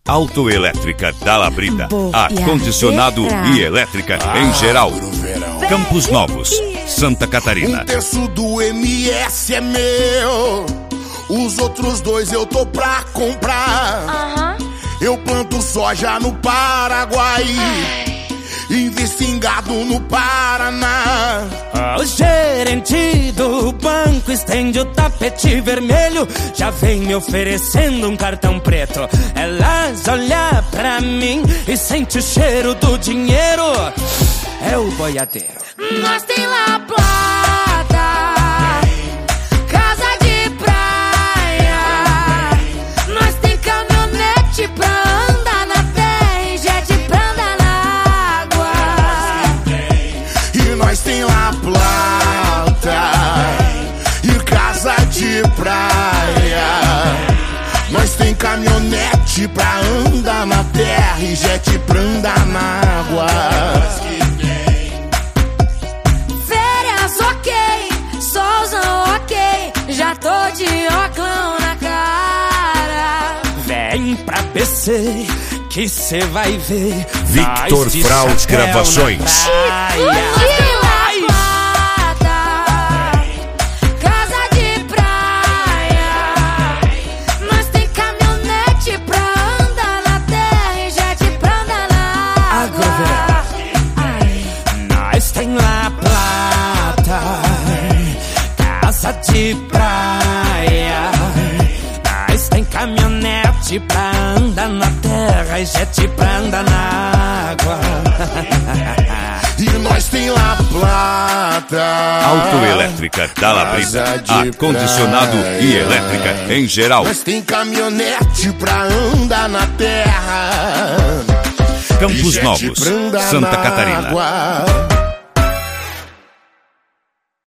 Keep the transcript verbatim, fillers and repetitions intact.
Autoelétrica da Labrida, ar-condicionado e elétrica em geral. Campos Novos, Santa Catarina. Um terço do M S é meu, os outros dois eu tô pra comprar. Uhum. Eu planto soja no Paraguai, invisto em gado no Paraná. O gerente do banco estende o tapete vermelho, já vem me oferecendo um cartão preto. Elas olham pra mim e sente o cheiro do dinheiro. É o boiadeiro. Nós tem lá plata, casa de praia. Nós tem caminhonete pra andar na terra e jet pra andar na água. E nós tem lá plata e casa de praia. Nós tem caminhonete pra andar na terra e jet pra andar na água. Já tô de óculos na cara. Vem pra B C que cê vai ver. Victor Fraud Gravações. Casa de praia. Nós tem caminhonete pra andar na terra e jet pra andar na água. Nós tem lá plata, casa de praia. Nós tem caminhonete pra andar na terra e jet pra andar na água. E nós tem lá plata, Autoelétrica da Labrida, ar-condicionado e elétrica em geral. nós tem caminhonete pra andar na terra, Campos e jet Novos, pra andar Santa na Catarina. água.